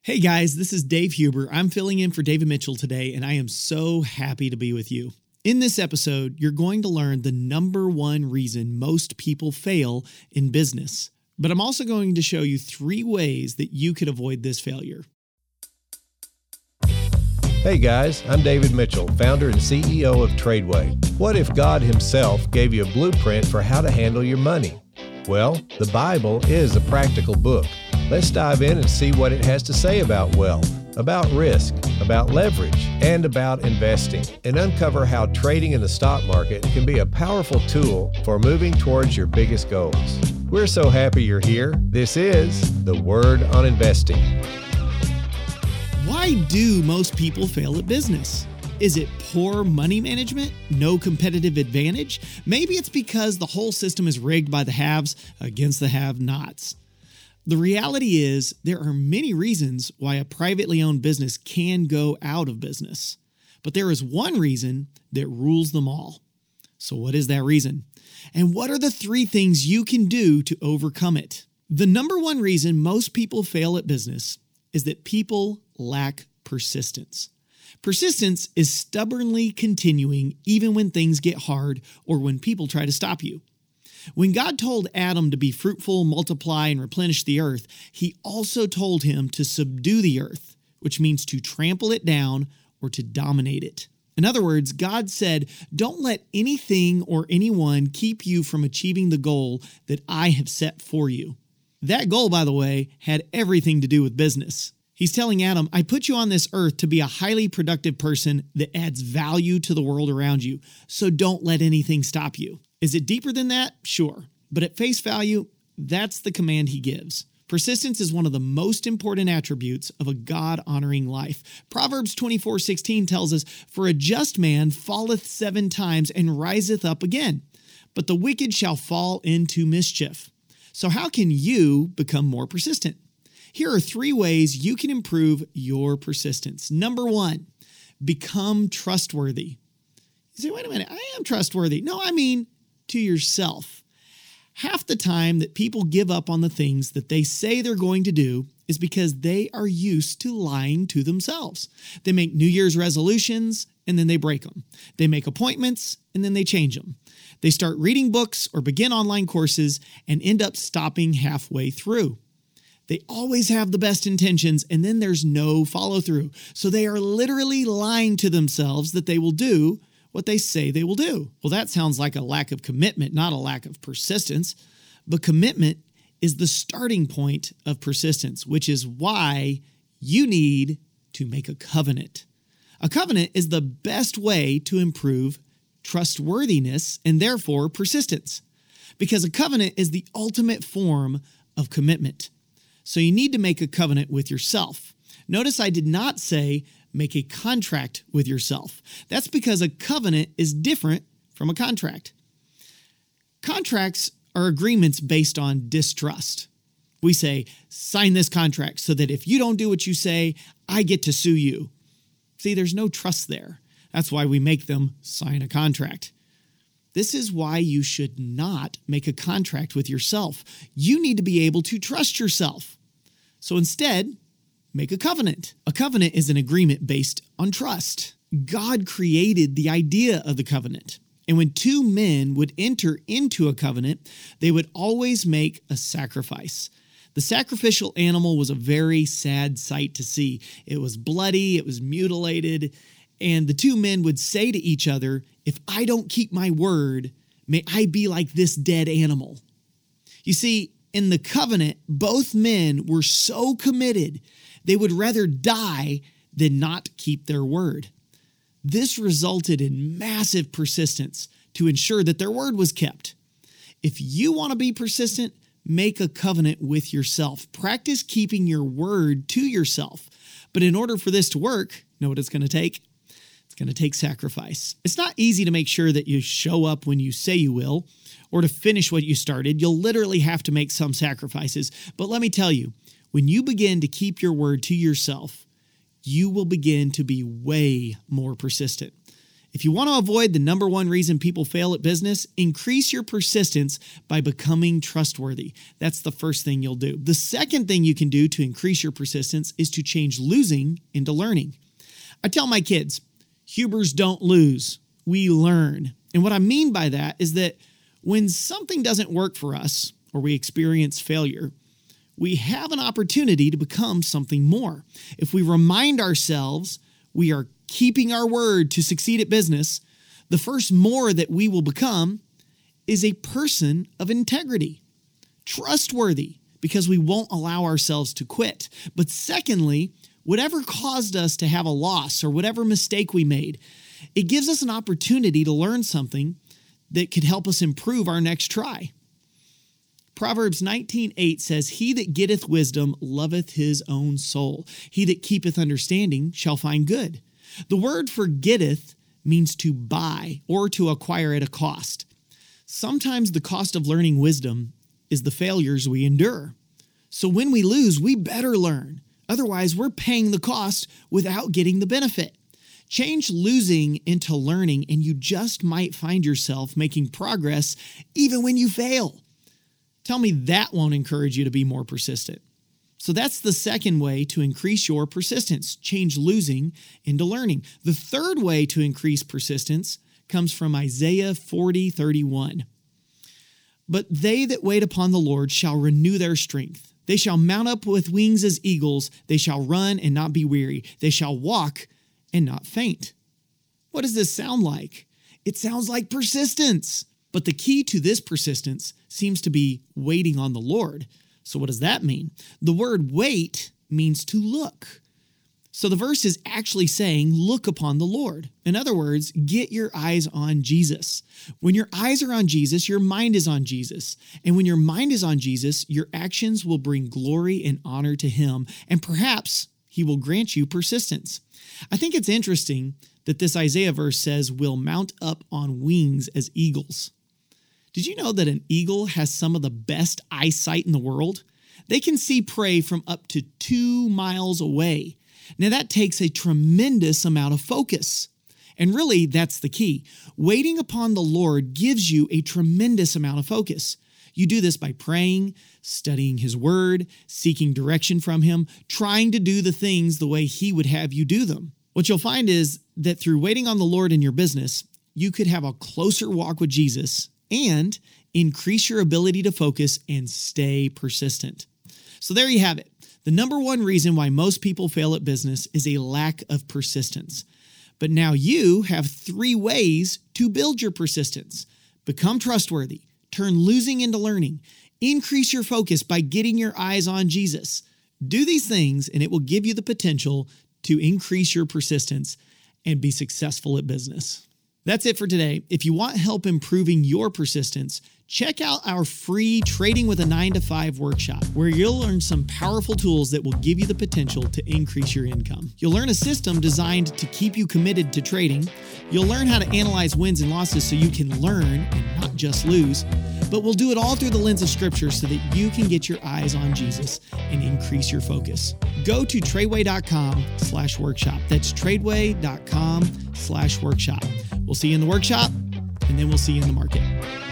Hey guys, this is Dave Huber. I'm filling in for David Mitchell today, and I am so happy to be with you. In this episode, you're going to learn the number one reason most people fail in business. But I'm also going to show you 3 ways that you could avoid this failure. Hey guys, I'm David Mitchell, founder and CEO of Tradeway. What if God Himself gave you a blueprint for how to handle your money? Well, the Bible is a practical book. Let's dive in and see what it has to say about wealth, about risk, about leverage, and about investing, and uncover how trading in the stock market can be a powerful tool for moving towards your biggest goals. We're so happy you're here. This is The Word on Investing. Why do most people fail at business? Is it poor money management? No competitive advantage? Maybe it's because the whole system is rigged by the haves against the have-nots. The reality is there are many reasons why a privately owned business can go out of business. But there is one reason that rules them all. So what is that reason? And what are the 3 things you can do to overcome it? The number one reason most people fail at business is that people lack persistence. Persistence is stubbornly continuing even when things get hard or when people try to stop you. When God told Adam to be fruitful, multiply, and replenish the earth, He also told him to subdue the earth, which means to trample it down or to dominate it. In other words, God said, don't let anything or anyone keep you from achieving the goal that I have set for you. That goal, by the way, had everything to do with business. He's telling Adam, I put you on this earth to be a highly productive person that adds value to the world around you, so don't let anything stop you. Is it deeper than that? Sure. But at face value, that's the command He gives. Persistence is one of the most important attributes of a God-honoring life. Proverbs 24:16 tells us, for a just man falleth 7 times and riseth up again, but the wicked shall fall into mischief. So how can you become more persistent? Here are 3 ways you can improve your persistence. Number 1, become trustworthy. You say, wait a minute, I am trustworthy. No, I mean to yourself. Half the time that people give up on the things that they say they're going to do is because they are used to lying to themselves. They make New Year's resolutions and then they break them. They make appointments and then they change them. They start reading books or begin online courses and end up stopping halfway through. They always have the best intentions and then there's no follow through. So they are literally lying to themselves that they will do what they say they will do. Well, that sounds like a lack of commitment, not a lack of persistence. But commitment is the starting point of persistence, which is why you need to make a covenant. A covenant is the best way to improve trustworthiness and therefore persistence, because a covenant is the ultimate form of commitment. So you need to make a covenant with yourself. Notice I did not say make a contract with yourself. That's because a covenant is different from a contract. Contracts are agreements based on distrust. We say, sign this contract so that if you don't do what you say, I get to sue you. See, there's no trust there. That's why we make them sign a contract. This is why you should not make a contract with yourself. You need to be able to trust yourself. So instead, make a covenant. A covenant is an agreement based on trust. God created the idea of the covenant. And when 2 men would enter into a covenant, they would always make a sacrifice. The sacrificial animal was a very sad sight to see. It was bloody, it was mutilated, and the 2 men would say to each other, if I don't keep my word, may I be like this dead animal. You see, in the covenant, both men were so committed, they would rather die than not keep their word. This resulted in massive persistence to ensure that their word was kept. If you want to be persistent, make a covenant with yourself. Practice keeping your word to yourself. But in order for this to work, know what it's going to take? It's going to take sacrifice. It's not easy to make sure that you show up when you say you will, or to finish what you started. You'll literally have to make some sacrifices. But let me tell you, when you begin to keep your word to yourself, you will begin to be way more persistent. If you want to avoid the number one reason people fail at business, increase your persistence by becoming trustworthy. That's the first thing you'll do. The second thing you can do to increase your persistence is to change losing into learning. I tell my kids, Hubers don't lose, we learn. And what I mean by that is that when something doesn't work for us or we experience failure, we have an opportunity to become something more. If we remind ourselves we are keeping our word to succeed at business, the first more that we will become is a person of integrity, trustworthy, because we won't allow ourselves to quit. But secondly, whatever caused us to have a loss or whatever mistake we made, it gives us an opportunity to learn something that could help us improve our next try. Proverbs 19:8 says, "He that getteth wisdom loveth his own soul. He that keepeth understanding shall find good." The word for getteth means to buy or to acquire at a cost. Sometimes the cost of learning wisdom is the failures we endure. So when we lose, we better learn. Otherwise, we're paying the cost without getting the benefit. Change losing into learning, and you just might find yourself making progress even when you fail. Tell me that won't encourage you to be more persistent. So that's the second way to increase your persistence. Change losing into learning. The third way to increase persistence comes from Isaiah 40:31. "But they that wait upon the Lord shall renew their strength. They shall mount up with wings as eagles. They shall run and not be weary. They shall walk and not faint." What does this sound like? It sounds like persistence. But the key to this persistence seems to be waiting on the Lord. So what does that mean? The word wait means to look. So the verse is actually saying, look upon the Lord. In other words, get your eyes on Jesus. When your eyes are on Jesus, your mind is on Jesus. And when your mind is on Jesus, your actions will bring glory and honor to him. And perhaps he will grant you persistence. I think it's interesting that this Isaiah verse says, "We'll mount up on wings as eagles." Did you know that an eagle has some of the best eyesight in the world? They can see prey from up to 2 miles away. Now that takes a tremendous amount of focus. And really, that's the key. Waiting upon the Lord gives you a tremendous amount of focus. You do this by praying, studying his word, seeking direction from him, trying to do the things the way he would have you do them. What you'll find is that through waiting on the Lord in your business, you could have a closer walk with Jesus and increase your ability to focus and stay persistent. So there you have it. The number one reason why most people fail at business is a lack of persistence. But now you have 3 ways to build your persistence. Become trustworthy, turn losing into learning, increase your focus by getting your eyes on Jesus. Do these things and it will give you the potential to increase your persistence and be successful at business. That's it for today. If you want help improving your persistence, check out our free Trading with a 9-to-5 workshop, where you'll learn some powerful tools that will give you the potential to increase your income. You'll learn a system designed to keep you committed to trading. You'll learn how to analyze wins and losses so you can learn and not just lose. But we'll do it all through the lens of Scripture so that you can get your eyes on Jesus and increase your focus. Go to tradeway.com/workshop. That's tradeway.com/workshop. We'll see you in the workshop, and then we'll see you in the market.